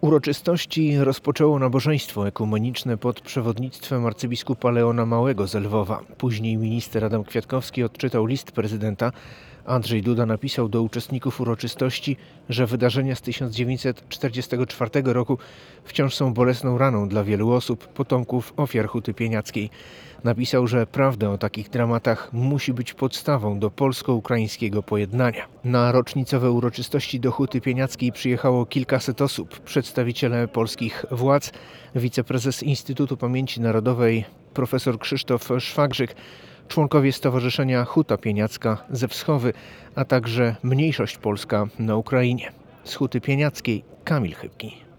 Uroczystości rozpoczęło nabożeństwo ekumeniczne pod przewodnictwem arcybiskupa Leona Małego z Lwowa. Później minister Adam Kwiatkowski odczytał list prezydenta. Andrzej Duda napisał do uczestników uroczystości, że wydarzenia z 1944 roku wciąż są bolesną raną dla wielu osób, potomków ofiar Huty Pieniackiej. Napisał, że prawda o takich dramatach musi być podstawą do polsko-ukraińskiego pojednania. Na rocznicowe uroczystości do Huty Pieniackiej przyjechało kilkaset osób, przedstawiciele polskich władz, wiceprezes Instytutu Pamięci Narodowej profesor Krzysztof Szwagrzyk, członkowie Stowarzyszenia Huta Pieniacka ze Wschowy, a także mniejszość polska na Ukrainie. Z Huty Pieniackiej Kamil Chybki.